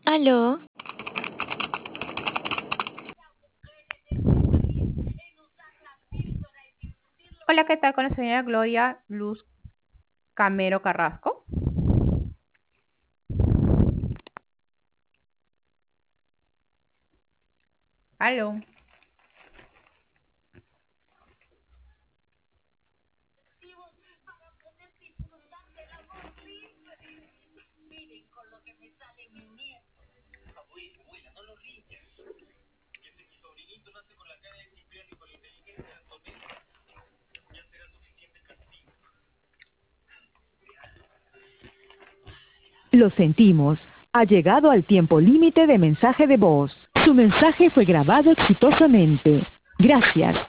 Aló, Hola, ¿qué tal con la señora Gloria Luz Camero Carrasco? Aló. Lo sentimos. Ha llegado al tiempo límite de mensaje de voz. Su mensaje fue grabado exitosamente. Gracias.